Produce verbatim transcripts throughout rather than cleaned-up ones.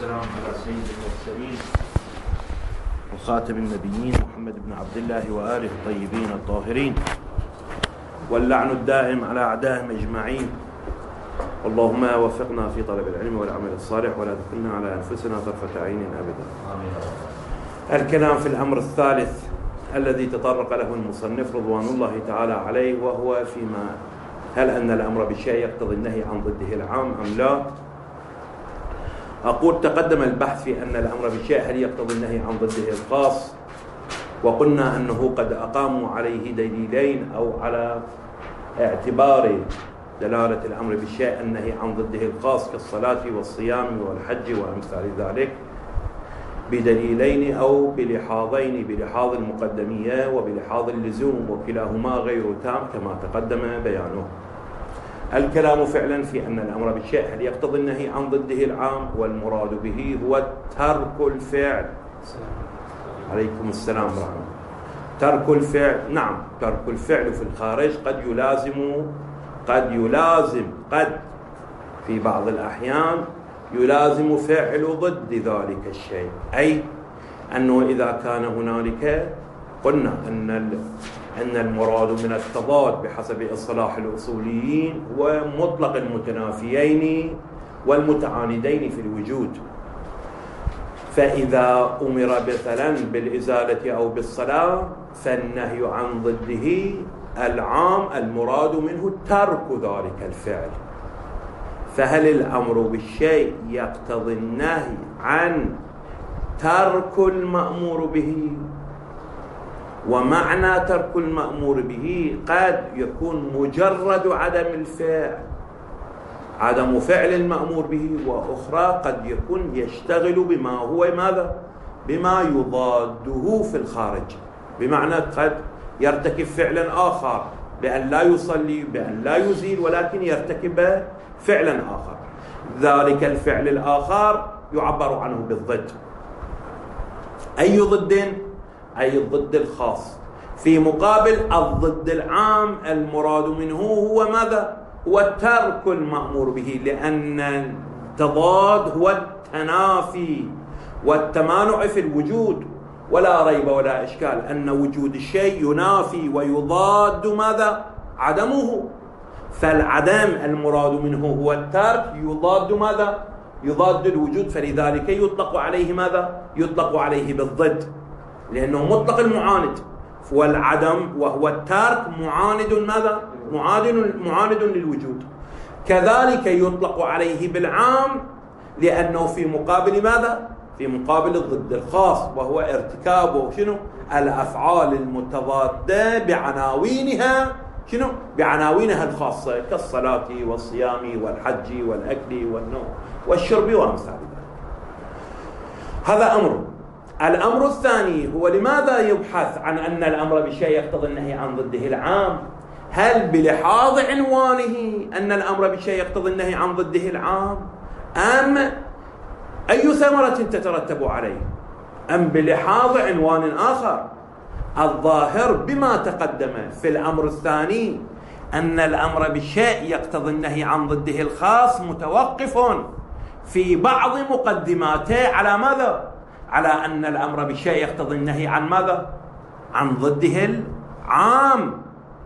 والسلام على سيد المرسلين وخاتم النبيين محمد بن عبد الله وآله الطيبين الطاهرين، واللعن الدائم على أعدائهم أجمعين. اللهم وفقنا في طلب العلم والعمل الصالح ولا تكلنا على أنفسنا طرفة عين أبدا. الكلام في الأمر الثالث الذي تطرق له المصنف رضوان الله تعالى عليه، وهو فيما هل أن الأمر بالشيء يقتضي النهي عن ضده العام أم لا؟ أقول تقدم البحث في أن الأمر بالشيء هل يقتضي النهي عن ضده الخاص، وقلنا أنه قد أقاموا عليه دليلين أو على اعتبار دلالة الأمر بالشيء النهي عن ضده الخاص كالصلاة والصيام والحج وأمثال ذلك بدليلين أو بلحاظين، بلحاظ المقدمية وبلحاظ اللزوم، وكلاهما غير تام كما تقدم بيانه. الكلام فعلا في أن الأمر بالشيء هل يقتضي النهي عن ضده العام، والمراد به هو ترك الفعل. عليكم السلام ورحمة الله. ترك الفعل، نعم ترك الفعل في الخارج قد يلازم قد يلازم قد في بعض الأحيان يلازم فعل ضد ذلك الشيء، أي أنه إذا كان هنالك قلنا أن أن المراد من التضاد بحسب إصطلاح الأصوليين هو مطلق المتنافيين والمتعاندين في الوجود، فإذا أمر مثلا بالإزالة أو بالصلاة فالنهي عن ضده العام المراد منه ترك ذلك الفعل. فهل الأمر بالشيء يقتضي النهي عن ترك المأمور به؟ ومعنى ترك المأمور به قد يكون مجرد عدم الفعل، عدم فعل المأمور به، وأخرى قد يكون يشتغل بما هو ماذا؟ بما يضاده في الخارج، بمعنى قد يرتكب فعلا آخر بأن لا يصلي بأن لا يزيل، ولكن يرتكب فعلا آخر. ذلك الفعل الآخر يعبر عنه بالضد. أي ضد؟ أي الضد الخاص، في مقابل الضد العام المراد منه هو ماذا؟ هو ترك المأمور به، لأن التضاد هو التنافي والتمانع في الوجود، ولا ريب ولا إشكال أن وجود الشيء ينافي ويضاد ماذا؟ عدمه. فالعدم المراد منه هو الترك يضاد ماذا؟ يضاد الوجود، فلذلك يطلق عليه ماذا؟ يطلق عليه بالضد، لأنه مطلق المعاند، والعدم وهو الترك معاند ماذا؟ معاند معاند للوجود. كذلك يطلق عليه بالعام لأنه في مقابل ماذا؟ في مقابل الضد الخاص، وهو ارتكاب شنو؟ الأفعال المتضادة بعناوينها شنو؟ بعناوينها الخاصة كالصلاة والصيام والحج والأكل والنوم والشرب وأمثال ذلك. هذا أمر. الأمر الثاني هو لماذا يبحث عن أن الأمر بالشيء يقتضي النهي عن ضده العام؟ هل بلحاظ عنوانه أن الأمر بالشيء يقتضي النهي عن ضده العام، أم أي ثمرة تترتب عليه، أم بلحاظ عنوان آخر؟ الظاهر بما تقدم في الأمر الثاني أن الأمر بالشيء يقتضي النهي عن ضده الخاص متوقف في بعض مقدماته على ماذا؟ على أن الأمر بالشيء يقتضي النهي عن ماذا؟ عن ضده العام.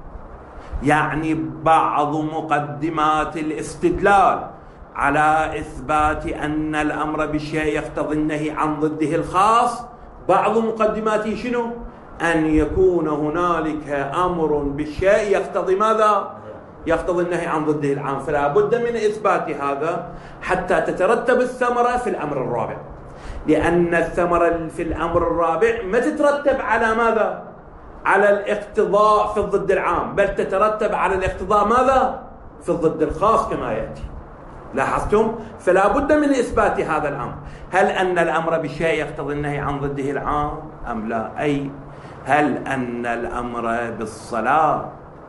يعني بعض مقدمات الاستدلال على إثبات أن الأمر بالشيء يقتضي النهي عن ضده الخاص، بعض مقدماته شنو؟ أن يكون هنالك أمر بالشيء يقتضي ماذا؟ يقتضي النهي عن ضده العام، فلا بد من إثبات هذا حتى تترتب الثمرة في الأمر الرابع، لأن الثمرة في الأمر الرابع ما تترتب على ماذا؟ على الاقتضاء في الضد العام، بل تترتب على الاقتضاء ماذا؟ في الضد الخاص كما يأتي. لاحظتم؟ فلا بد من إثبات هذا الأمر. هل أن الأمر بالشيء يقتضي النهي عن ضده العام أم لا؟ أي هل أن الأمر بالصلاة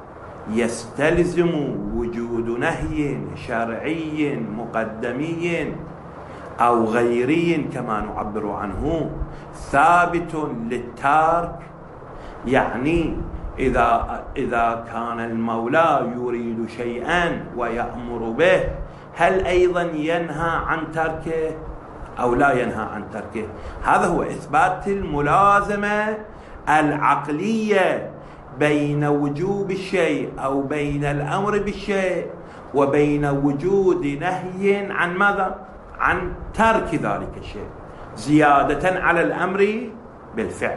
يستلزم وجود نهي شرعي مقدمي أو غيري كما نعبر عنه ثابت للتارك؟ يعني إذا إذا كان المولى يريد شيئا ويأمر به هل أيضا ينهى عن تركه أو لا ينهى عن تركه. هذا هو إثبات الملازمة العقلية بين وجوب الشيء أو بين الأمر بالشيء وبين وجود نهي عن ماذا؟ عن ترك ذلك الشيء زيادة على الأمر بالفعل.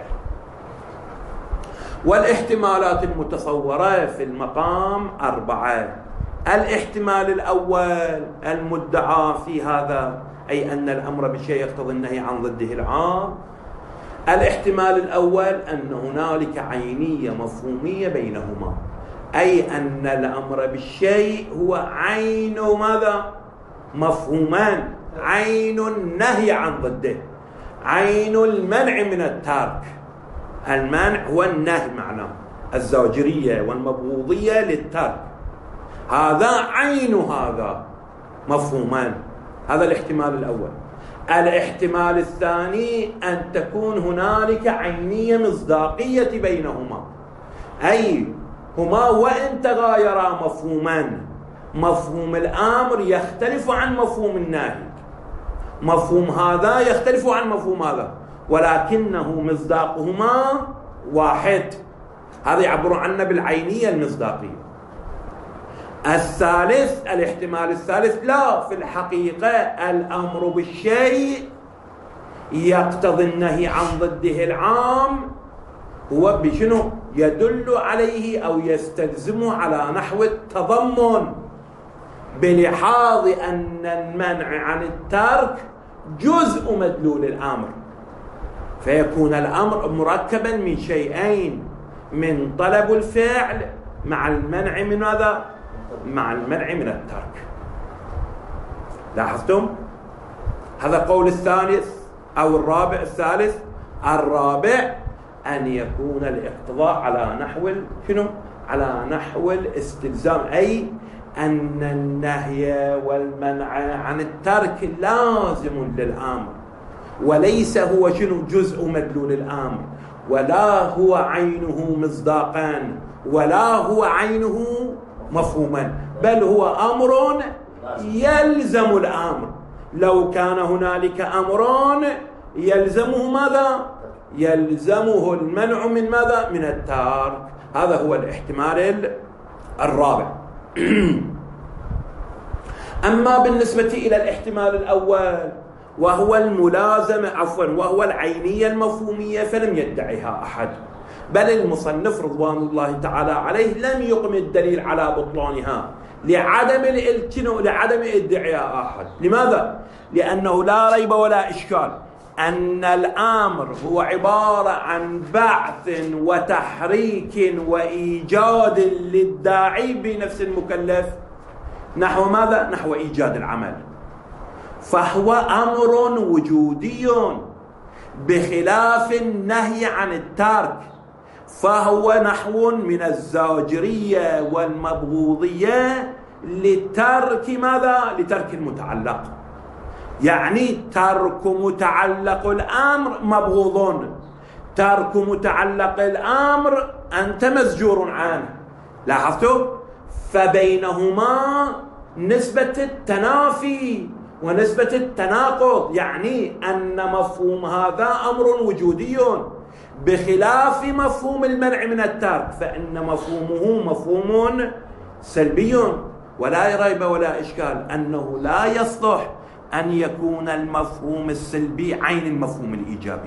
والاحتمالات المتصورة في المقام أربعة. الاحتمال الأول المدعى في هذا، أي أن الأمر بالشيء يقتضي النهي عن ضده العام. الاحتمال الأول أن هنالك عينية مفهومية بينهما، أي أن الأمر بالشيء هو عين ماذا؟ مفهومان، عين النهي عن ضده، عين المنع من الترك. المنع هو النهي معناه، الزاجرية والمبغوضية للترك، هذا عين هذا مفهومان. هذا الاحتمال الأول. الاحتمال الثاني أن تكون هنالك عينية مصداقية بينهما، أي هما وإن تغايرا مفهومان، مفهوم الأمر يختلف عن مفهوم النهي، مفهوم هذا يختلف عن مفهوم هذا، ولكنه مصداقهما واحد. هذا يعبر عنه بالعينية المصداقية. الثالث، الاحتمال الثالث، لا، في الحقيقة الأمر بالشيء يقتضي النهي عن ضده العام، هو بشنو؟ يدل عليه أو يستلزمه على نحو التضمن، بلحاظ أن المنع عن الترك جزء مدلول الأمر، فيكون الأمر مركبا من شيئين، من طلب الفعل مع المنع من ماذا؟ مع المنع من الترك. لاحظتم؟ هذا قول الثالث أو الرابع. الثالث الرابع أن يكون الاقتضاء على نحو شنو؟ على نحو الاستلزام، أي أن النهي والمنع عن الترك لازم للأمر، وليس هو شنو؟ جزء مدلول الأمر، ولا هو عينه مصداقا، ولا هو عينه مفهوما، بل هو أمر يلزم الأمر. لو كان هنالك أمران يلزمه ماذا؟ يلزمه المنع من ماذا؟ من الترك. هذا هو الاحتمال الرابع. أما بالنسبة إلى الاحتمال الأول وهو الملازمة عفوا وهو العينية المفهومية، فلم يدعيها أحد، بل المصنف رضوان الله تعالى عليه لم يقم الدليل على بطلانها لعدم الالتنو لعدم ادعاء أحد. لماذا؟ لأنه لا ريب ولا إشكال أن الأمر هو عبارة عن بعث وتحريك وإيجاد للداعي بنفس المكلف نحو ماذا؟ نحو إيجاد العمل، فهو أمر وجودي بخلاف النهي عن الترك، فهو نحو من الزاجرية والمبغوضية لترك ماذا؟ لترك المتعلق، يعني ترك متعلق الأمر مبغوض، ترك متعلق الأمر أنت مزجور عنه. لاحظتوا؟ فبينهما نسبة التنافي ونسبة التناقض، يعني أن مفهوم هذا أمر وجودي بخلاف مفهوم المنع من الترك، فإن مفهومه مفهوم سلبي. ولا ريب ولا إشكال أنه لا يصلح أن يكون المفهوم السلبي عين المفهوم الإيجابي،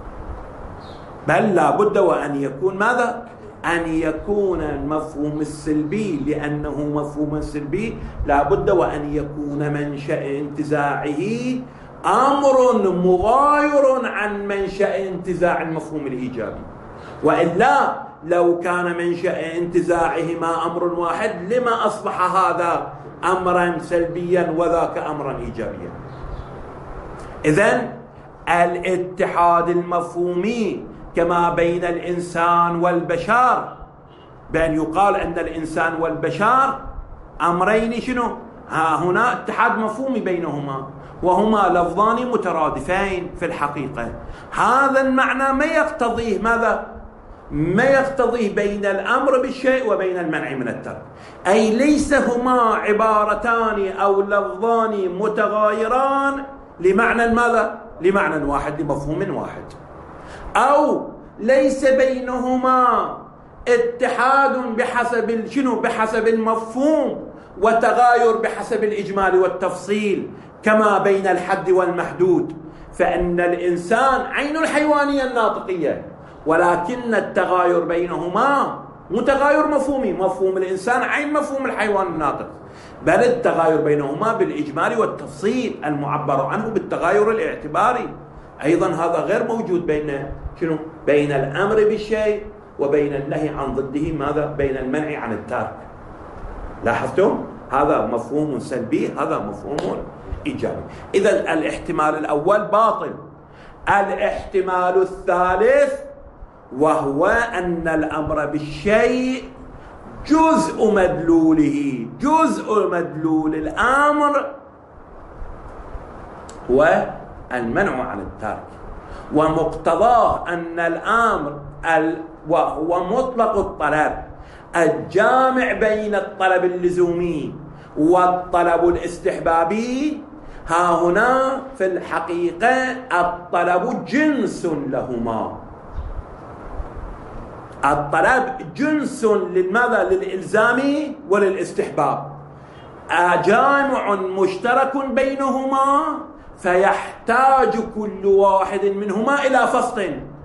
بل لا بد وأن يكون ماذا؟ أن يكون المفهوم السلبي، لأنه مفهوم سلبي لا بد وأن يكون منشأ انتزاعه أمر مغاير عن منشأ انتزاع المفهوم الإيجابي، وإلا لو كان منشأ انتزاعهما أمر واحد لما أصبح هذا أمرا سلبيا وذاك أمرا إيجابيا. إذن الاتحاد المفهومي كما بين الإنسان والبشر، بأن يقال أن الإنسان والبشر أمرين شنو؟ ها هنا اتحاد مفهومي بينهما، وهما لفظان مترادفين في الحقيقة. هذا المعنى ما يقتضيه ماذا؟ ما يقتضيه بين الأمر بالشيء وبين المنع من الترك، أي ليس هما عبارتان أو لفظان متغايران لمعنى ماذا؟ لمعنى واحد، لمفهوم واحد. أو ليس بينهما اتحاد بحسب شنو؟ بحسب المفهوم، وتغاير بحسب الإجمال والتفصيل كما بين الحد والمحدود، فإن الإنسان عين الحيوانية الناطقية، ولكن التغاير بينهما متغاير مفهومي، مفهوم الإنسان عين مفهوم الحيوان الناطق، بل التغاير بينهما بالإجمال والتفصيل المعبر عنه بالتغاير الاعتباري. أيضا هذا غير موجود بين شنو؟ بين الأمر بالشيء وبين النهي عن ضده، ماذا؟ بين المنع عن الترك. لاحظتم؟ هذا مفهوم سلبي، هذا مفهوم إيجابي. إذا الاحتمال الأول باطل. الاحتمال الثالث وهو أن الأمر بالشيء جزء مدلوله، جزء مدلول الأمر هو المنع عن الترك، ومقتضاه أن الأمر وهو مطلق الطلب الجامع بين الطلب اللزومي والطلب الاستحبابي. ها هنا في الحقيقة الطلب جنس لهما، الطلب جنس للماذا؟ للإلزام وللاستحباب، جامع مشترك بينهما، فيحتاج كل واحد منهما إلى فصل،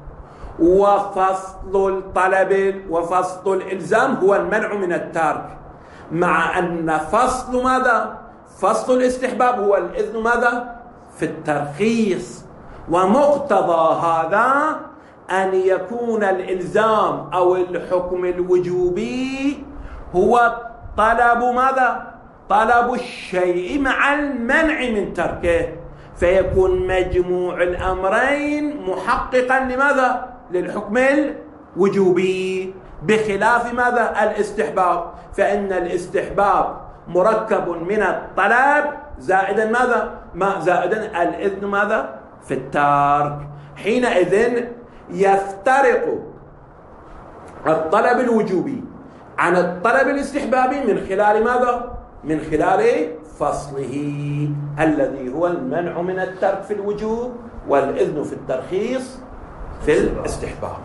وفصل الطلب وفصل الإلزام هو المنع من الترك، مع أن فصل ماذا؟ فصل الاستحباب هو الإذن ماذا؟ في الترخيص. ومقتضى هذا أن يكون الإلزام أو الحكم الوجوبي هو طلب ماذا؟ طلب الشيء مع المنع من تركه، فيكون مجموع الأمرين محققا لماذا؟ للحكم الوجوبي، بخلاف ماذا؟ الاستحباب، فإن الاستحباب مركب من الطلب زائدا ماذا؟ ما زائدا الإذن ماذا؟ في الترك. حينئذ يفترق الطلب الوجوبي عن الطلب الاستحبابي من خلال ماذا؟ من خلال فصله الذي هو المنع من الترك في الوجوب والإذن في الترخيص في الاستحباب.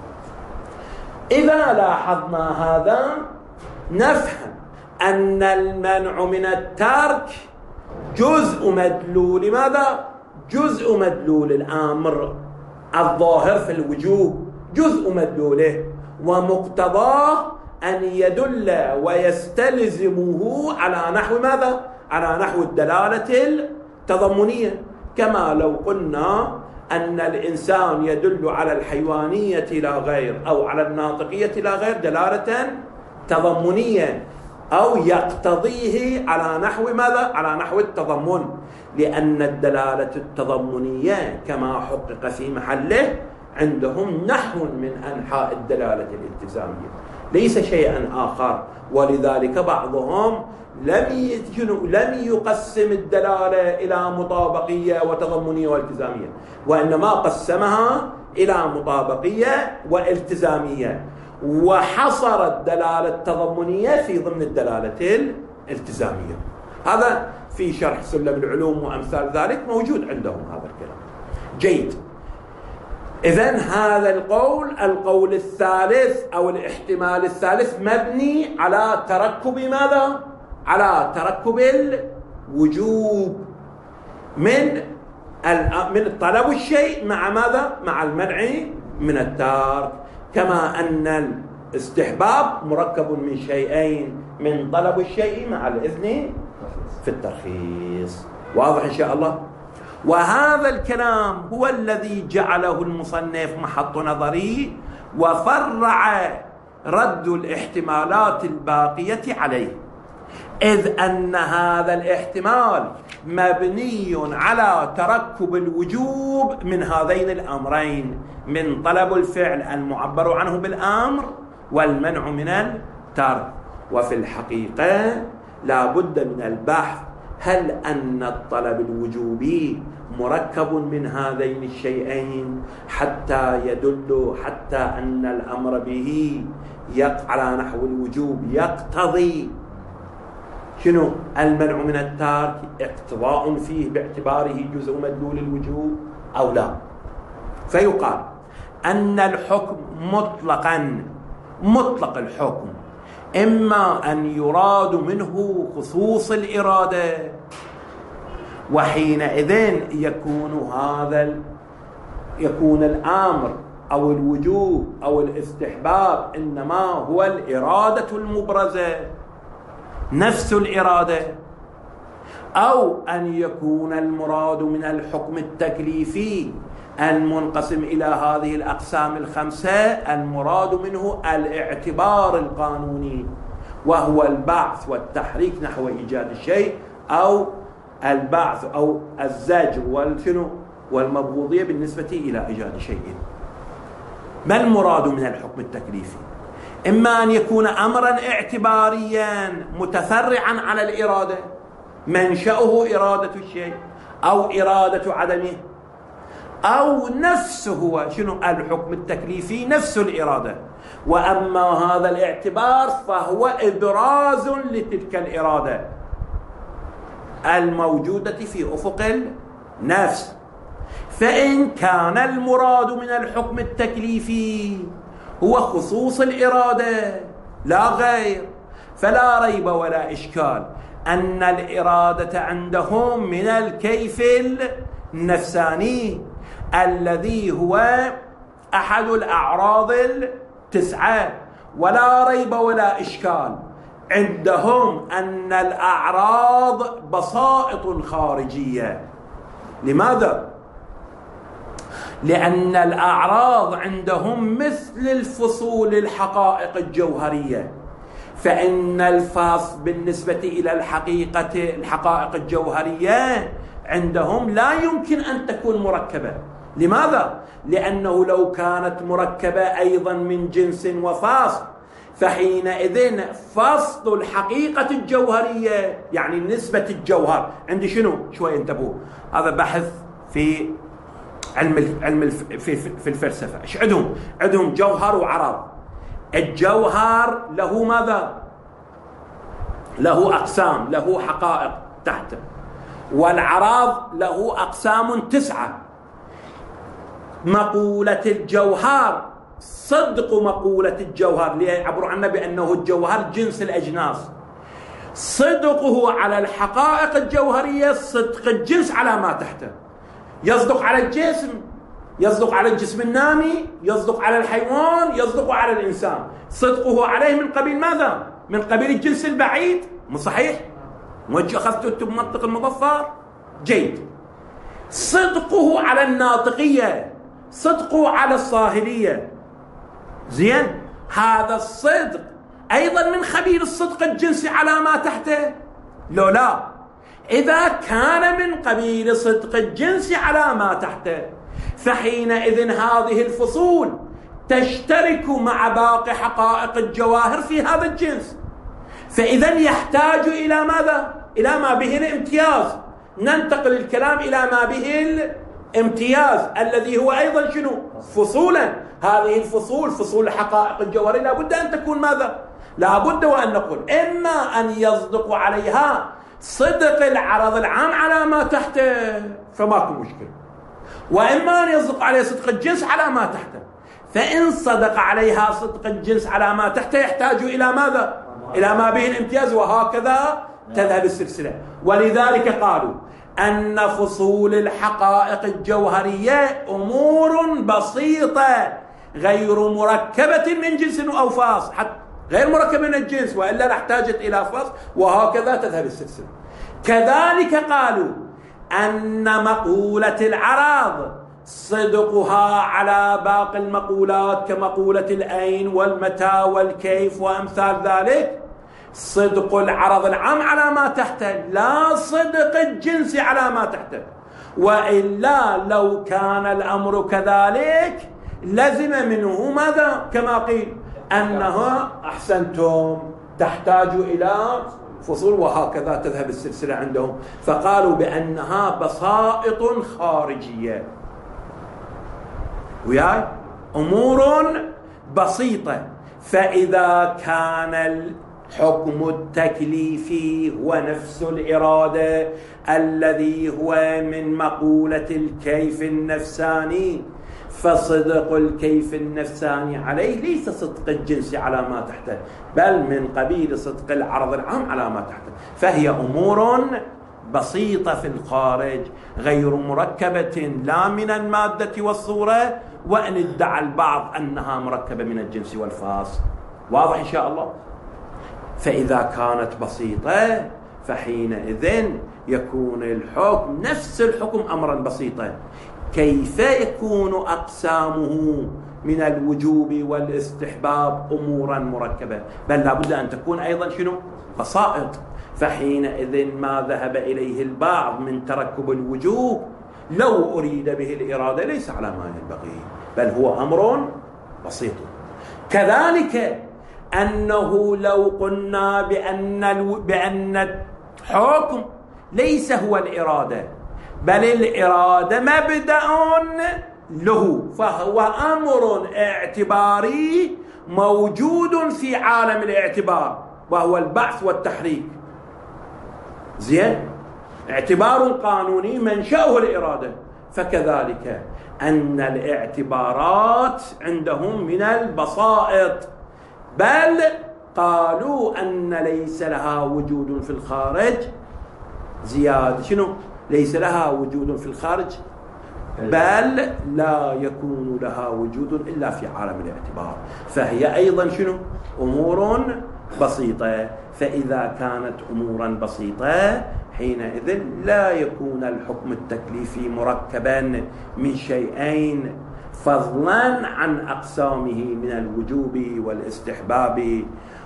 إذا لاحظنا هذا نفهم أن المنع من الترك جزء مدلول ماذا؟ جزء مدلول الأمر الظاهر في الوجوب، جزء مدلوله، ومقتضاه أن يدل ويستلزمه على نحو ماذا؟ على نحو الدلالة التضمنية، كما لو قلنا أن الإنسان يدل على الحيوانية لا غير، أو على الناطقية لا غير دلالة تضمنية، أو يقتضيه على نحو ماذا؟ على نحو التضمن، لأن الدلالة التضمنية كما حقق في محله عندهم نحو من أنحاء الدلالة الالتزامية، ليس شيئا آخر. ولذلك بعضهم لم لم يقسم الدلالة إلى مطابقية وتضمنية والتزامية، وإنما قسمها إلى مطابقية والتزامية، وحصر الدلالة التضمنية في ضمن الدلالة الالتزامية. هذا في شرح سلم العلوم وأمثال ذلك موجود عندهم هذا الكلام. جيد. إذن هذا القول القول الثالث أو الاحتمال الثالث مبني على تركب ماذا؟ على تركب الوجوب من من طلب الشيء مع ماذا؟ مع المنع من الترك، كما أن الاستحباب مركب من شيئين، من طلب الشيء مع الإذن في الترخيص. واضح إن شاء الله؟ وهذا الكلام هو الذي جعله المصنف محط نظري، وفرع رد الاحتمالات الباقية عليه، إذ أن هذا الاحتمال مبني على تركب الوجوب من هذين الأمرين، من طلب الفعل المعبر عنه بالأمر والمنع من الترك. وفي الحقيقة لا بد من البحث هل أن الطلب الوجوبي مركب من هذين الشيئين حتى يدل حتى أن الأمر به يقع على نحو الوجوب يقتضي شنو؟ المنع من الترك اقتضاء فيه باعتباره جزء مدلول الوجوب أو لا. فيقال أن الحكم مطلقا مطلق الحكم إما أن يراد منه خصوص الإرادة، وحينئذ يكون هذا يكون الأمر أو الوجوب أو الاستحباب إنما هو الإرادة المبرزة نفس الإرادة، أو أن يكون المراد من الحكم التكليفي المنقسم إلى هذه الأقسام الخمسة المراد منه الاعتبار القانوني، وهو البعث والتحريك نحو إيجاد الشيء، أو البعث أو الزجر والشنو والمبغوضية بالنسبة إلى إيجاد شيء. ما المراد من الحكم التكليفي؟ إما أن يكون أمرا اعتباريا متفرعا على الإرادة منشأه إرادة الشيء أو إرادة عدمه، أو نفسه هو شنو الحكم التكليفي نفس الإرادة، وأما هذا الاعتبار فهو إبراز لتلك الإرادة الموجودة في أفق النفس. فإن كان المراد من الحكم التكليفي هو خصوص الإرادة لا غير، فلا ريب ولا إشكال أن الإرادة عندهم من الكيف النفساني الذي هو أحد الأعراض التسعة، ولا ريب ولا إشكال عندهم أن الأعراض بسائط خارجية. لماذا؟ لأن الأعراض عندهم مثل الفصول الحقائق الجوهرية، فإن الفصل بالنسبة إلى الحقيقة الحقائق الجوهرية عندهم لا يمكن أن تكون مركبة. لماذا؟ لأنه لو كانت مركبة أيضا من جنس وفصل فحينئذ فصل الحقيقة الجوهرية يعني نسبة الجوهر عندي شنو؟ شوي انتبهوا، هذا بحث في علم علم في في الفلسفة. ايش عندهم؟ عندهم جوهر وعرض. الجوهر له ماذا؟ له أقسام، له حقائق تحته، والعرض له أقسام تسعة. مقولة الجوهر صدق مقولة الجوهر ليعبر عنه بأنه الجوهر جنس الأجناس، صدقه على الحقائق الجوهرية صدق الجنس على ما تحته. يصدق على الجسم، يصدق على الجسم النامي، يصدق على الحيوان، يصدق على الإنسان. صدقه عليه من قبيل ماذا؟ من قبيل الجنس البعيد، مو صحيح؟ موجه أخذتوا بمنطق المظفر؟ جيد. صدقه على الناطقية، صدقه على الصاهلية، زين. هذا الصدق أيضا من خبير الصدق الجنسي على ما تحته؟ لو لا، إذا كان من قبيل صدق الجنس على ما تحته فحينئذ هذه الفصول تشترك مع باقي حقائق الجواهر في هذا الجنس، فإذا يحتاج إلى ماذا؟ إلى ما به الامتياز. ننتقل الكلام إلى ما به الامتياز الذي هو أيضا شنو؟ فصولا. هذه الفصول فصول الحقائق الجوهرية لابد أن تكون ماذا؟ لابد وأن نقول إما أن يصدق عليها صدق العرض العام على ما تحته فماكو مشكلة، وإما أن يصدق عليه صدق الجنس على ما تحته. فإن صدق عليها صدق الجنس على ما تحته يحتاج إلى ماذا؟ إلى ما به الامتياز، وهكذا تذهب السلسلة. ولذلك قالوا أن فصول الحقائق الجوهرية أمور بسيطة غير مركبة من جنس أو فصل، حتى غير مركب من الجنس وإلا لاحتاجت إلى فصل، وهكذا تذهب السلسلة. كذلك قالوا أن مقولة العرض صدقها على باقي المقولات كمقولة الأين والمتى والكيف وأمثال ذلك صدق العرض العام على ما تحته لا صدق الجنس على ما تحته، وإلا لو كان الأمر كذلك لزم منه ماذا؟ كما قيل أنها أحسنتم تحتاج إلى فصول، وهكذا تذهب السلسلة عندهم. فقالوا بأنها بسائط خارجية، وياي أمور بسيطة. فإذا كان حكم التكليف هو نفس الإرادة الذي هو من مقولة الكيف النفساني، فصدق الكيف النفساني عليه ليس صدق الجنس على ما تحته، بل من قبيل صدق العرض العام على ما تحته، فهي أمور بسيطة في الخارج غير مركبة لا من المادة والصورة، وإن ادعى البعض أنها مركبة من الجنس والفاصل. واضح إن شاء الله؟ فإذا كانت بسيطة فحينئذ يكون الحكم نفس الحكم أمرا بسيطا. كيف يكون أقسامه من الوجوب والاستحباب أمورا مركبة؟ بل لابد أن تكون أيضا شنو؟ بسائط. فحينئذ ما ذهب إليه البعض من تركب الوجوب لو أريد به الإرادة ليس على ما ينبغي، بل هو أمر بسيط. كذلك أنه لو قلنا بأن بأن الحكم ليس هو الإرادة بل الإرادة مبدأ له، فهو أمر اعتباري موجود في عالم الاعتبار وهو البعث والتحريك. زين، اعتبار قانوني منشأه الإرادة. فكذلك أن الاعتبارات عندهم من البسائط، بل قالوا أن ليس لها وجود في الخارج زيادة. شنو؟ ليس لها وجود في الخارج، بل لا يكون لها وجود إلا في عالم الاعتبار، فهي أيضا شنو؟ أمور بسيطة. فإذا كانت أمورا بسيطة حينئذ لا يكون الحكم التكليفي مركبا من شيئين فضلا عن أقسامه من الوجوب والاستحباب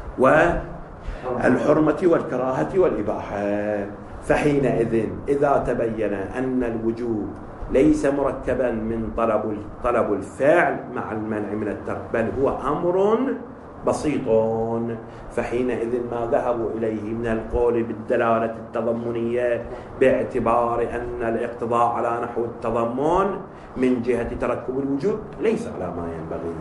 والحرمة والكراهة والإباحة. فحينئذ إذا تبين أن الوجوب ليس مركبا من طلب طلب الفعل مع المنع من الترك، بل هو أمر بسيط، فحينئذ ما ذهبوا إليه من القول بالدلالة التضمنية باعتبار أن الاقتضاء على نحو التضمن من جهة تركب الوجوب ليس على ما ينبغي.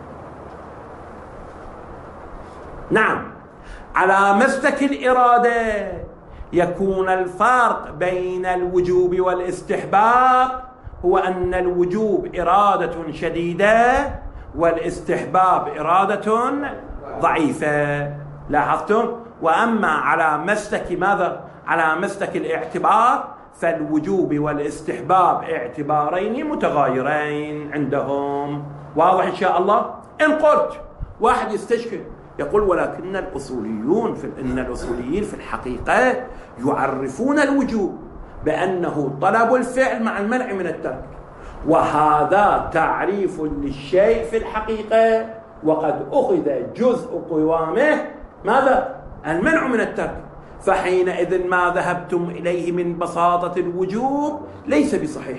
نعم، على مسلك الإرادة يكون الفرق بين الوجوب والاستحباب هو أن الوجوب إرادة شديدة والاستحباب إرادة ضعيفة. لاحظتم؟ وأما على مسلك ماذا؟ على مسلك الاعتبار فالوجوب والاستحباب اعتبارين متغايرين عندهم. واضح إن شاء الله؟ إن قلت واحد يستشكل يقول ولكن الأصوليون في إن الأصوليين في الحقيقة يعرفون الوجوب بأنه طلب الفعل مع المنع من الترك، وهذا تعريف للشيء في الحقيقة، وقد أخذ جزء قوامه ماذا؟ المنع من الترك. فحينئذ ما ذهبتم إليه من بساطة الوجوب ليس بصحيح.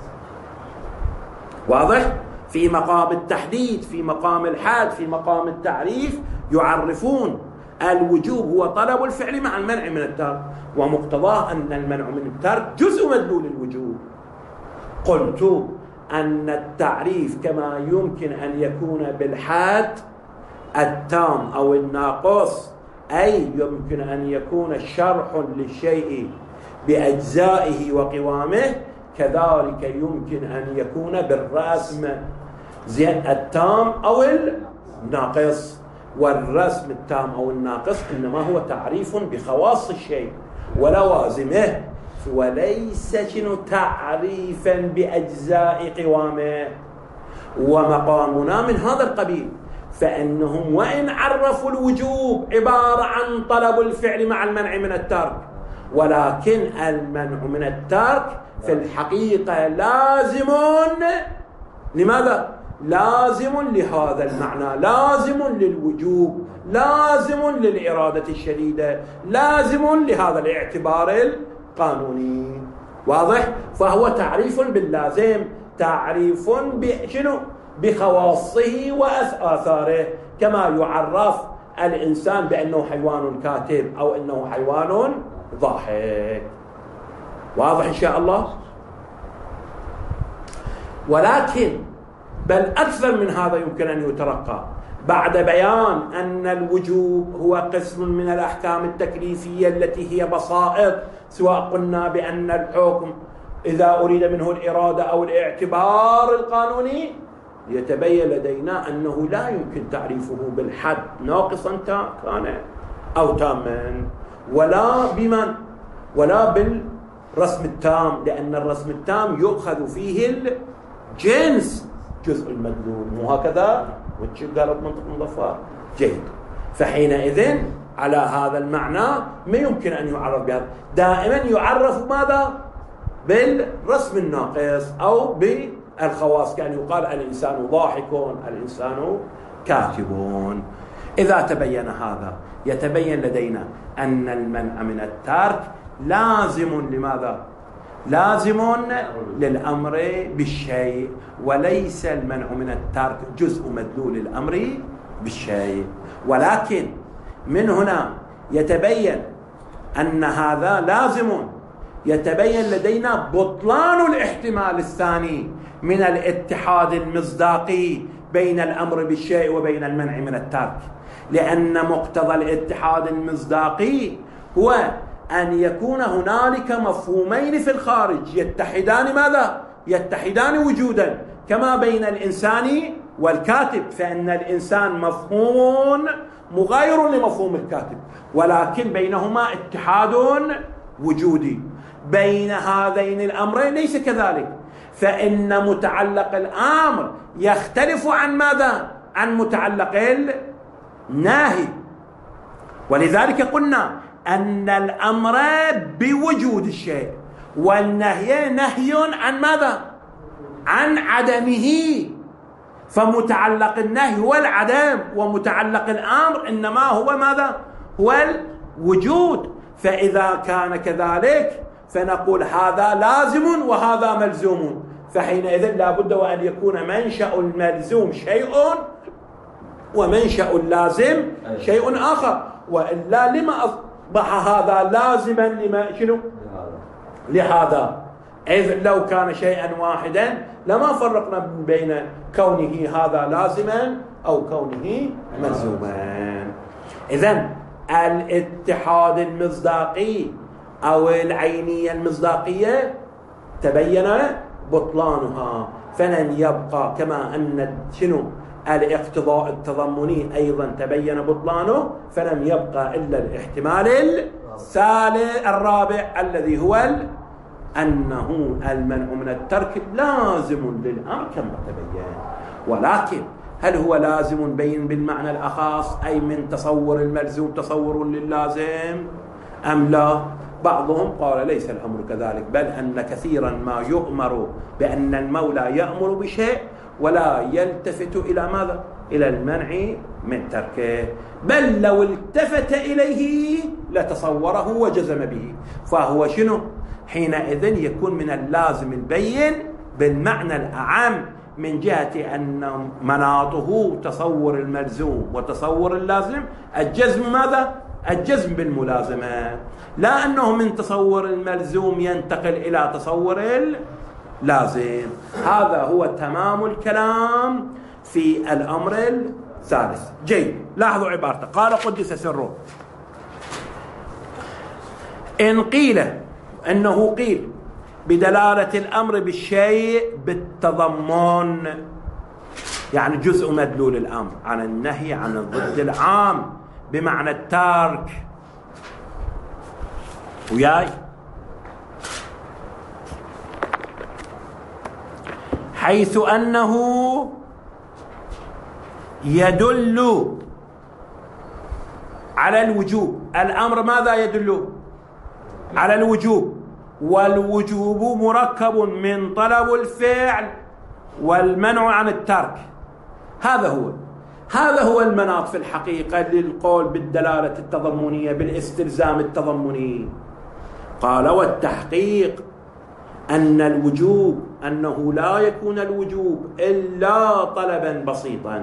واضح؟ في مقام التحديد، في مقام الحاد، في مقام التعريف يعرفون الوجوب هو طلب الفعل مع المنع من الترك، ومقتضاه أن المنع من الترك جزء مدلول الوجوب. قلت أن التعريف كما يمكن أن يكون بالحاد التام أو الناقص، أي يمكن أن يكون شرح للشيء بأجزائه وقوامه، كذلك يمكن أن يكون بالرسم زين التام أو الناقص. والرسم التام أو الناقص إنما هو تعريف بخواص الشيء ولوازمه، وليس شنو تعريفا بأجزاء قوامه. ومقامنا من هذا القبيل، فإنهم وإن عرفوا الوجوب عبارة عن طلب الفعل مع المنع من الترك، ولكن المنع من الترك في الحقيقة لازم. لماذا؟ لازم لهذا المعنى، لازم للوجوب، لازم للإرادة الشديدة، لازم لهذا الاعتبار القانوني. واضح؟ فهو تعريف باللازم، تعريف بشنو؟ بخواصه وآثاره، كما يعرف الإنسان بأنه حيوان كاتب أو أنه حيوان ضاحك. واضح إن شاء الله؟ ولكن بل أكثر من هذا يمكن أن يترقى، بعد بيان أن الوجوب هو قسم من الأحكام التكليفية التي هي بسائط، سواء قلنا بأن الحكم إذا أريد منه الإرادة أو الاعتبار القانوني، يتبين لدينا أنه لا يمكن تعريفه بالحد ناقصا كان أو تاما، ولا بمن ولا بالرسم التام، لأن الرسم التام يؤخذ فيه الجنس جزء المدلول، مو هكذا؟ قالت منطق مظفر جيد. فحينئذ على هذا المعنى ما يمكن أن يعرف بهذا، دائما يعرف ماذا؟ بالرسم الناقص أو بالخواص، كان يقال الإنسان ضاحك، الإنسان كاتب. إذا تبين هذا يتبين لدينا أن المنع من الترك لازم لماذا؟ لازم للأمر بالشيء، وليس المنع من الترك جزء مدلول الأمر بالشيء. ولكن من هنا يتبين أن هذا لازم، يتبين لدينا بطلان الاحتمال الثاني من الاتحاد المصداقي بين الأمر بالشيء وبين المنع من الترك، لأن مقتضى الاتحاد المصداقي هو أن يكون هنالك مفهومين في الخارج يتحدان ماذا؟ يتحدان وجودا، كما بين الإنسان والكاتب، فإن الإنسان مفهوم مغاير لمفهوم الكاتب، ولكن بينهما اتحاد وجودي. بين هذين الأمرين ليس كذلك، فإن متعلق الأمر يختلف عن ماذا؟ عن متعلق الناهي. ولذلك قلنا أن الأمر بوجود الشيء، والنهي نهي عن ماذا؟ عن عدمه. فمتعلق النهي هو العدم، ومتعلق الأمر إنما هو ماذا؟ هو الوجود. فإذا كان كذلك فنقول هذا لازم وهذا ملزوم، فحينئذ لا بد وأن يكون منشأ الملزوم شيء ومنشأ اللازم شيء آخر، وإلا لما أصبح هذا لازما لما شنو؟ لهذا. إذ لو كان شيئا واحدا لما فرقنا بين كونه هذا لازما أو كونه ملزوما. إذن الاتحاد المصداقي أو العينية المصداقية تبين بطلانها، فلن يبقى كما أن شنو الاقتضاء التضمني أيضا تبين بطلانه، فلم يبقى إلا الاحتمال الثالث الرابع الذي هو أنه المنع من الترك لازم للأمر كما تبين. ولكن هل هو لازم بين بالمعنى الأخص، أي من تصور الملزوم تصور للازم أم لا؟ بعضهم قال ليس الأمر كذلك، بل أن كثيرا ما يؤمر بأن المولى يأمر بشيء ولا يلتفت إلى ماذا؟ إلى المنع من تركه، بل لو التفت إليه لتصوره وجزم به. فهو شنو؟ حينئذ يكون من اللازم البين بالمعنى الأعم، من جهة أن مناطه تصور الملزوم وتصور اللازم الجزم ماذا؟ الجزم بالملازمة، لا أنه من تصور الملزوم ينتقل إلى تصور اللازم. هذا هو تمام الكلام في الأمر الثالث. جيد، لاحظوا عبارته، قال قدس سره: إن قيل أنه قيل بدلالة الأمر بالشيء بالتضمن، يعني جزء مدلول الأمر عن النهي عن الضد العام بمعنى الترك. وياي حيث أنه يدل على الوجوب. الأمر ماذا يدل؟ على الوجوب، والوجوب مركب من طلب الفعل والمنع عن الترك. هذا هو هذا هو المناط في الحقيقة للقول بالدلالة التضمنية بالاستلزام التضمني. قال: والتحقيق أن الوجوب أنه لا يكون الوجوب إلا طلبا بسيطا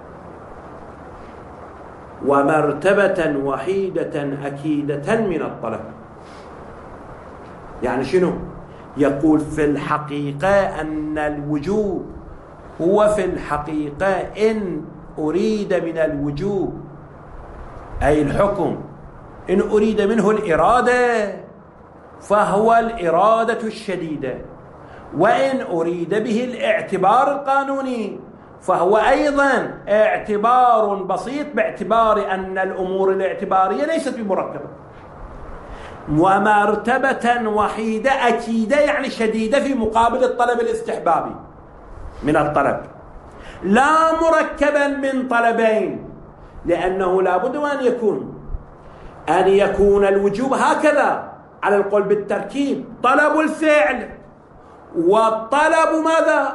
ومرتبة وحيدة أكيدة من الطلب. يعني شنو؟ يقول في الحقيقة أن الوجوب هو في الحقيقة إن أريد من الوجوب أي الحكم إن أريد منه الإرادة فهو الإرادة الشديدة، وإن أريد به الاعتبار القانوني فهو أيضا اعتبار بسيط باعتبار أن الأمور الاعتبارية ليست بمركبة. ومرتبة وحيدة أكيدة يعني شديدة في مقابل الطلب الاستحبابي من الطلب، لا مركبا من طلبين، لأنه لا بد أن يكون أن يكون الوجوب هكذا على القول بالتركيب طلب الفعل والطلب ماذا؟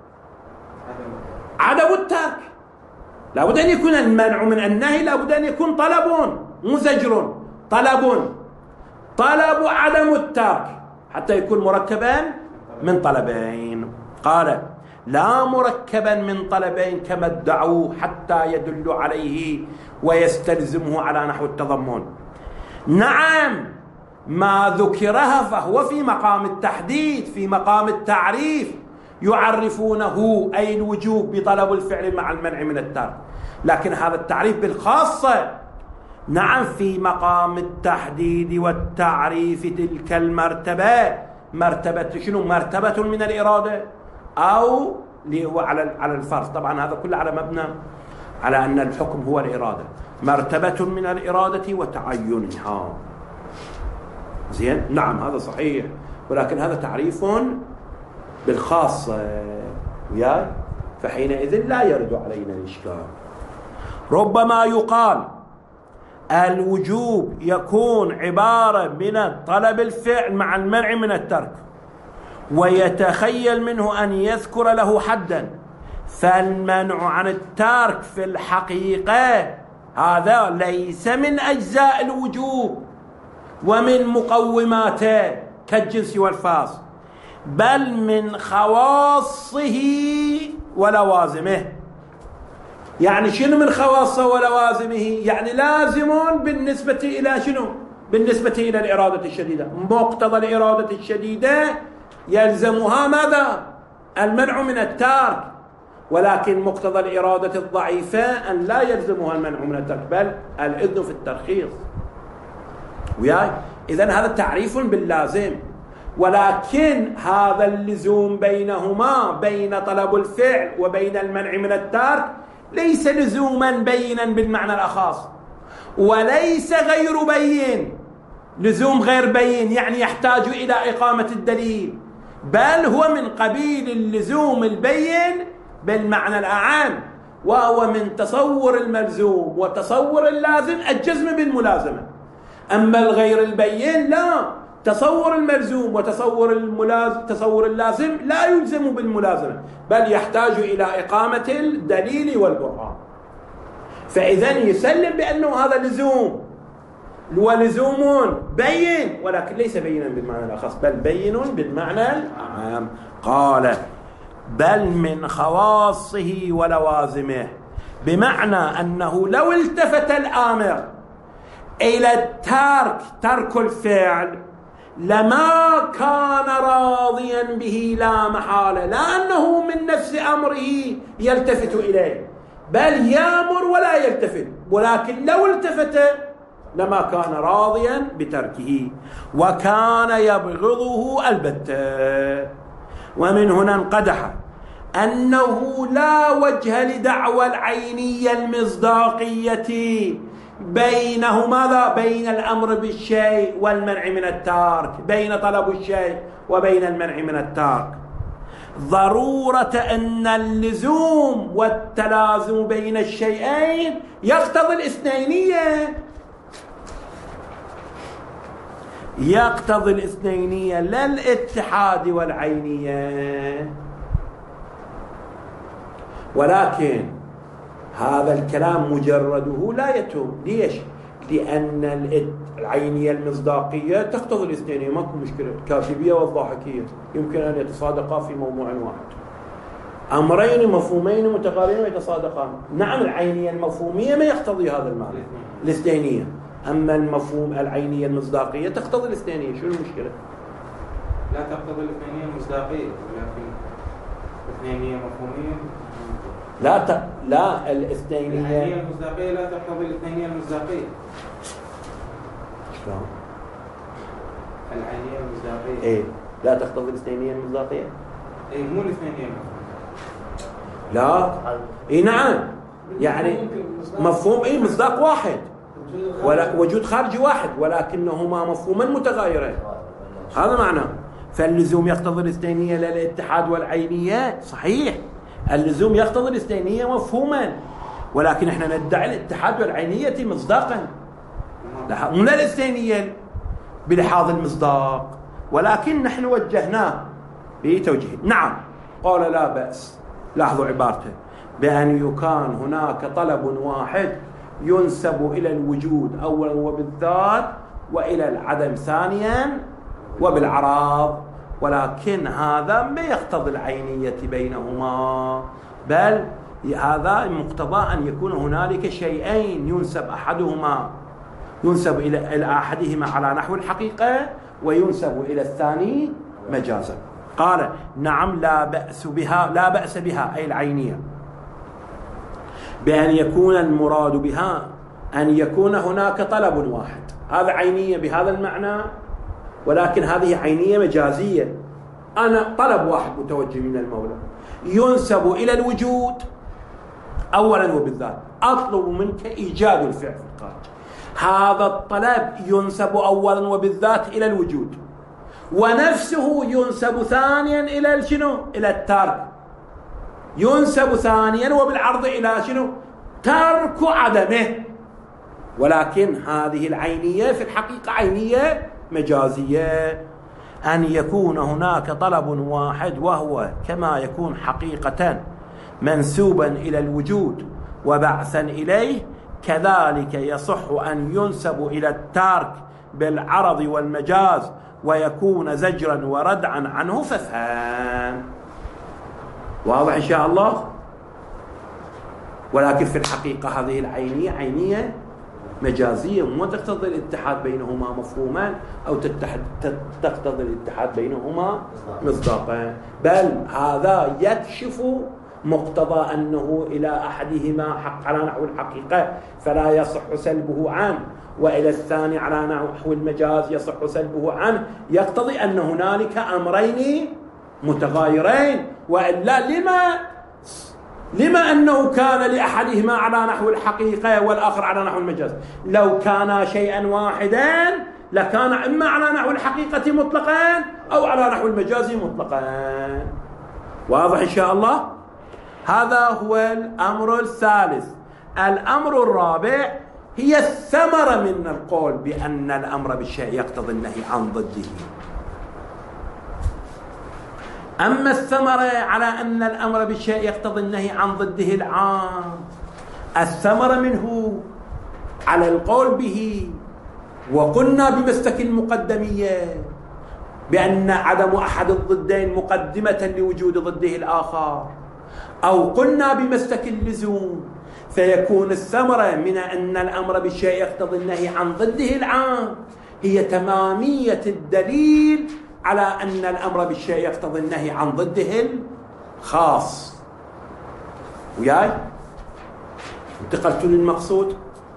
عدم الترك. لا بد أن يكون المنع من النهي، لا بد أن يكون طلب مزجر، طلب طلب عدم الترك حتى يكون مركبا من طلبين. قال لا مركبا من طلبين كما ادعوه حتى يدل عليه ويستلزمه على نحو التضمن. نعم ما ذكرها فهو في مقام التحديد، في مقام التعريف، يعرفونه أي الوجوب بطلب الفعل مع المنع من الترك، لكن هذا التعريف بالخاصة نعم في مقام التحديد والتعريف تلك المرتبة مرتبة شنو؟ مرتبة من الإرادة أو على على الفرض، طبعا هذا كله على مبنى على أن الحكم هو الإرادة، مرتبة من الإرادة وتعينها. زين، نعم هذا صحيح، ولكن هذا تعريف بالخاصة وياي، فحينئذ لا يرد علينا الإشكال. ربما يقال الوجوب يكون عبارة من طلب الفعل مع المنع من الترك، ويتخيل منه أن يذكر له حدا، فالمنع عن الترك في الحقيقة هذا ليس من أجزاء الوجوب ومن مقوماته كالجنس والفاصل، بل من خواصه ولوازمه. يعني شنو من خواصه ولوازمه؟ يعني لازم بالنسبة إلى شنو؟ بالنسبة إلى الإرادة الشديدة، مقتضى الإرادة الشديدة يلزمها ماذا؟ المنع من الترك، ولكن مقتضى الإرادة الضعيفة أن لا يلزمها المنع من الترك بل الإذن في الترخيص. وياي؟ إذن هذا تعريف باللازم، ولكن هذا اللزوم بينهما بين طلب الفعل وبين المنع من الترك ليس لزوما بينا بالمعنى الأخص، وليس غير بين، لزوم غير بين يعني يحتاج إلى إقامة الدليل، بل هو من قبيل اللزوم البين بالمعنى الأعام، وهو من تصور الملزوم وتصور اللازم الجزم بالملازمة. أما الغير البين لا، تصور الملزوم وتصور الملازم تصور اللازم لا يلزم بالملازمة، بل يحتاج إلى إقامة الدليل والبرهان. فإذا يسلم بأنه هذا لزوم ولزوم بين، ولكن ليس بينا بالمعنى الأخص بل بين بالمعنى العام. قال بل من خواصه ولوازمه، بمعنى أنه لو التفت الآمر إلى الترك ترك الفعل لما كان راضيا به لا محالة، لأنه من نفس أمره يلتفت إليه، بل يأمر ولا يلتفت، ولكن لو التفت لما كان راضيا بتركه وكان يبغضه البتة. ومن هنا انقدح أنه لا وجه لدعوى العينية المصداقية بينه ماذا؟ بين الأمر بالشيء والمنع من الترك، بين طلب الشيء وبين المنع من الترك، ضرورة أن اللزوم والتلازم بين الشيئين يقتضي الاثنينية، يقتضي الاثنينية لا الاتحاد والعينية. ولكن هذا الكلام مجرده لا يتم. ليش؟ لأن العينية المصداقية تقتضي الاثنين، ماكو مشكلة. الكاتبية والضاحكية يمكن أن يتصادقا في موضوع واحد، أمرين مفهومين متقاربين يتصادقان. نعم العينية المفهومية ما يقتضي هذا المعنى الاثنينية، أما المفهوم العينية المصداقية تقتضي الاثنينية. شو المشكلة؟ لا تقتضي الاثنينية المصداقية، ولكن الاثنينية مفهومية؟ لا ت... لا الاثنينية العينية المصداقية لا تقتضي الاثنينية المصداقية. شلون؟ العينية المصداقية ايه لا تقتضي الاثنينية المصداقية؟ ايه مو الاثنينية. لا اي نعم، يعني مفهوم اي مصداق واحد ولا وجود خارجي واحد، ولكنهما مفهوما متغايرين، هذا معناه. فاللزوم يقتضي الاثنينية للاتحاد والعينية، صحيح اللزوم يقتضي الاثنينية مفهوما، ولكن احنا ندعي الاتحاد والعينية مصداقا، من الاثنينية بلحاظ المصداق، ولكن نحن وجهناه بتوجيه. نعم قال لا بأس، لاحظوا عبارته، بأن يكون هناك طلب واحد ينسب إلى الوجود أولا وبالذات، وإلى العدم ثانيا وبالعراض، ولكن هذا ما يقتضي العينية بينهما، بل هذا مقتضى أن يكون هنالك شيئين ينسب أحدهما ينسب إلى أحدهما على نحو الحقيقة، وينسب إلى الثاني مجازا. قال نعم لا بأس بها، لا بأس بها أي العينية، بأن يكون المراد بها أن يكون هناك طلب واحد، هذا عينية بهذا المعنى، ولكن هذه عينية مجازية، أنا طلب واحد متوجه من المولى ينسب إلى الوجود أولا وبالذات، أطلب منك إيجاد الفعل في الخارج، هذا الطلب ينسب أولا وبالذات إلى الوجود، ونفسه ينسب ثانيا إلى شنو؟ إلى الترك، ينسب ثانيا وبالعرض إلى شنو؟ ترك عدمه، ولكن هذه العينية في الحقيقة عينية مجازية، أن يكون هناك طلب واحد وهو كما يكون حقيقة منسوبا إلى الوجود وبعثا إليه، كذلك يصح أن ينسب إلى الترك بالعرض والمجاز ويكون زجرا وردعا عنه، فافهم. واضح إن شاء الله؟ ولكن في الحقيقة هذه العينية عينية مجازية، وما تقتضي الاتحاد بينهما مفهوما أو تقتضي الاتحاد بينهما مصداقا، بل هذا يكشف مقتضى أنه إلى أحدهما حق على نحو الحقيقة فلا يصح سلبه عنه، وإلى الثاني على نحو المجاز يصح سلبه عنه، يقتضي أن هنالك أمرين متغايرين، وإلا لما لما أنه كان لأحدهما على نحو الحقيقة والآخر على نحو المجاز؟ لو كان شيئا واحدا لكان إما على نحو الحقيقة مطلقا أو على نحو المجاز مطلقا. واضح إن شاء الله؟ هذا هو الأمر الثالث. الأمر الرابع هي الثمرة من القول بأن الأمر بالشيء يقتضي النهي عن ضده. أما الثمرة على أن الأمر بالشيء يقتضي النهي عن ضده العام، الثمرة منه على القول به، وقلنا بمسلك المقدمية بأن عدم أحد الضدين مقدمة لوجود ضده الآخر، أو قلنا بمسلك اللزوم، فيكون الثمرة من أن الأمر بالشيء يقتضي النهي عن ضده العام هي تمامية الدليل على أن الأمر بالشيء يقتضي النهي عن ضده الخاص. وياي انتقلت للمقصود،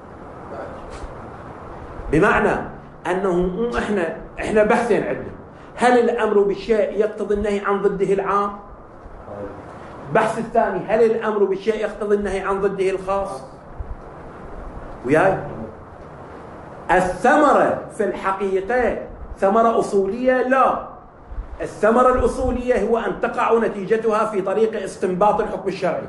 بمعنى أنه إحنا إحنا بحثين عندنا، هل الأمر بالشيء يقتضي النهي عن ضده العام؟ بحث الثاني، هل الأمر بالشيء يقتضي النهي عن ضده الخاص؟ وياي الثمرة في الحقيقة ثمرة أصولية؟ لا، الثمرة الأصولية هو أن تقع نتيجتها في طريق استنباط الحكم الشرعي،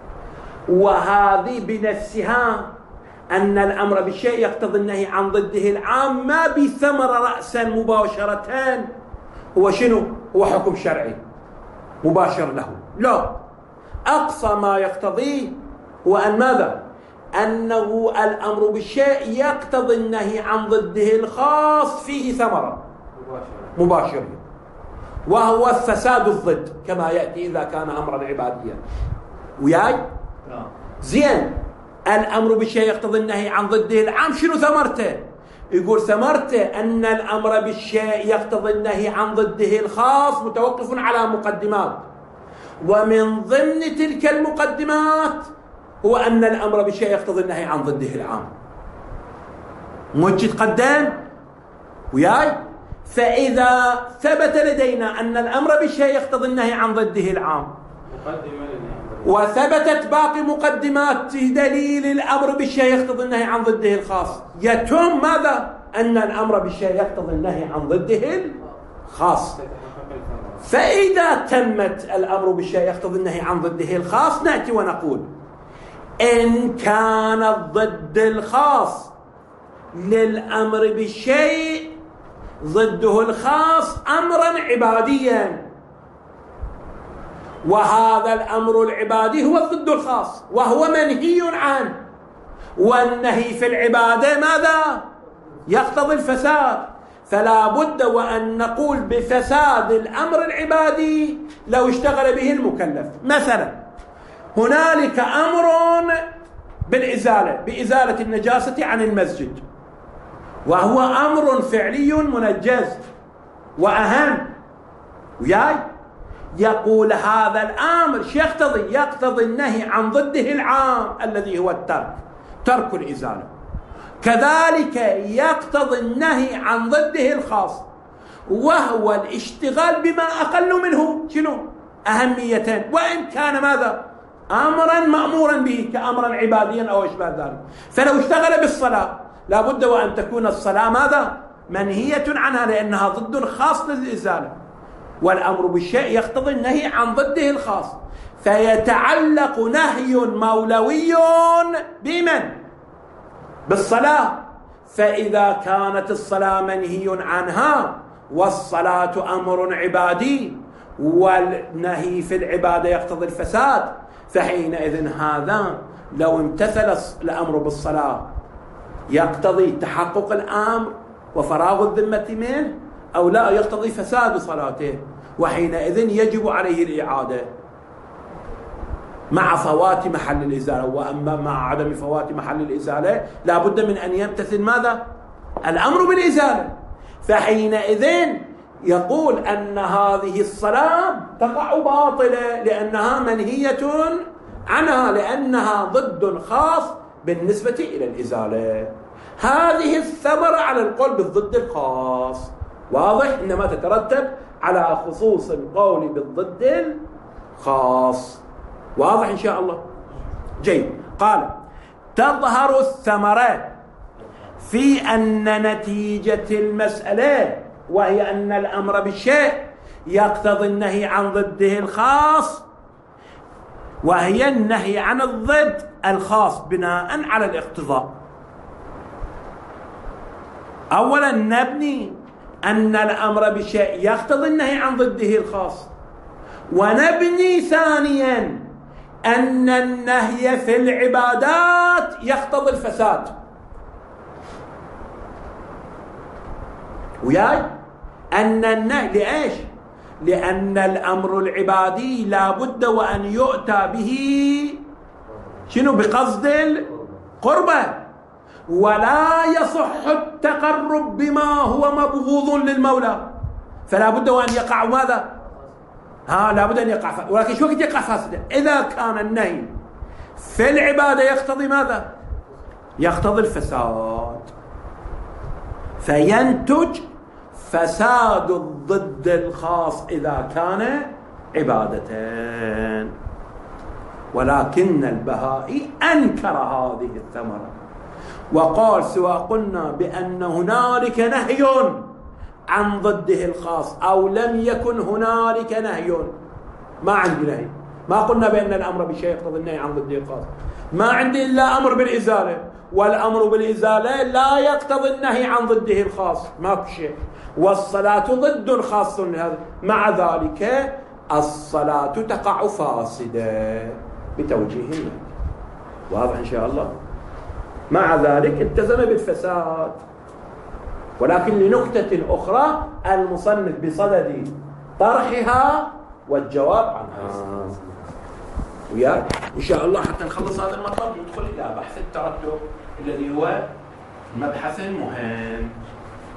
وهذه بنفسها أن الأمر بالشيء يقتضي النهي عن ضده العام ما بثمرة رأسا مباشرة هو شنو؟ هو حكم شرعي مباشر له، لا، أقصى ما يقتضيه هو أن ماذا؟ أنه الأمر بالشيء يقتضي النهي عن ضده الخاص فيه ثمرة مباشرة، وهو فساد الضد كما يأتي إذا كان أمرا عباديا. وياي زين، الأمر بالشيء يقتضي النهي عن ضده العام، شنو ثمرته؟ يقول ثمرته أن الأمر بالشيء يقتضي النهي عن ضده الخاص متوقف على مقدمات، ومن ضمن تلك المقدمات هو أن الأمر بشيء يقتضي النهي عن ضده العام. مجد قدام وياي. فإذا ثبت لدينا أن الأمر بشيء يقتضي النهي عن ضده العام، وثبتت باقي مقدمات دليل الأمر بالشيء يقتضي النهي عن ضده الخاص، يتم ماذا؟ أن الأمر بالشيء يقتضي النهي عن ضده الخاص. فإذا تمت الأمر بالشيء يقتضي النهي عن ضده الخاص، نأتي ونقول إن كان الضد الخاص للأمر بالشيء ضده الخاص أمرا عباديا، وهذا الأمر العبادي هو الضد الخاص وهو منهي عنه، والنهي في العبادة ماذا؟ يقتضي الفساد، فلا بد وأن نقول بفساد الأمر العبادي لو اشتغل به المكلف. مثلا هنالك أمر بالإزالة، بإزالة النجاسة عن المسجد، وهو أمر فعلي منجز وأهم وياي. يقول هذا الأمر شو يقتضي؟ يقتضي النهي عن ضده العام الذي هو الترك، ترك الإزالة. كذلك يقتضي النهي عن ضده الخاص، وهو الاشتغال بما أقل منه شنو؟ أهمية، وإن كان ماذا؟ أمرا مأمورا به كأمرا عباديا أو أشبه ذلك. فلو اشتغل بالصلاة لابد وأن تكون الصلاة ماذا؟ منهية عنها، لأنها ضد خاص للإزالة، والأمر بالشيء يقتضي النهي عن ضده الخاص، فيتعلق نهي مولوي بمن؟ بالصلاة. فإذا كانت الصلاة منهي عنها والصلاة أمر عبادي والنهي في العبادة يقتضي الفساد، فحينئذ هذا لو امتثل الأمر بالصلاة يقتضي تحقق الأمر وفراغ الذمة منه، أو لا يقتضي فساد صلاته، وحينئذ يجب عليه الإعادة مع فوات محل الإزالة. وأما مع عدم فوات محل الإزالة لا بد من أن يمتثل ماذا؟ الأمر بالإزالة. فحينئذ يقول أن هذه الصلاة تقع باطلة لأنها منهية عنها، لأنها ضد خاص بالنسبة إلى الإزالة. هذه الثمرة على القول بالضد الخاص واضح، إنما تترتب على خصوص القول بالضد الخاص. واضح إن شاء الله. جيد. قال تظهر الثمرة في أن نتيجة المسألة، وهي أن الأمر بالشيء يقتضي النهي عن ضده الخاص، وهي النهي عن الضد الخاص بناء على الاقتضاء. أولا نبني أن الأمر بالشيء يقتضي النهي عن ضده الخاص، ونبني ثانيا أن النهي في العبادات يقتضي الفساد. وياي أن النهي لإيش؟ لأن الأمر العبادي لا بد وأن يؤتى به شنو؟ بقصد القربة، ولا يصح التقرب بما هو مبغوض للمولى، فلا بد وأن يقع ماذا؟ ها لا بد أن يقع فاسد. ولكن شو وقت يقع فاسد؟ إذا كان النهي في العبادة يقتضي ماذا؟ يقتضي الفساد، فينتج فساد الضد الخاص إذا كان عبادتين. ولكن البهائي أنكر هذه الثمرة وقال سواء قلنا بأن هنالك نهي عن ضده الخاص أو لم يكن هنالك نهي، ما عندي نهي، ما قلنا بأن الأمر بشيء يقتضي النهي عن ضده الخاص، ما عندي إلا أمر بالإزالة، والأمر بالإزالة لا يقتضي النهي عن ضده الخاص، ماكو شيء، والصلاة ضد خاص لهذا، مع ذلك الصلاة تقع فاسدة بتوجيه. واضح إن شاء الله. مع ذلك التزم بالفساد، ولكن لنكتة أخرى المصنف بصدد طرحها والجواب عنها. ويا إن شاء الله حتى نخلص هذا المطلب ندخل إلى بحث الترتب الذي هو مبحث مهم.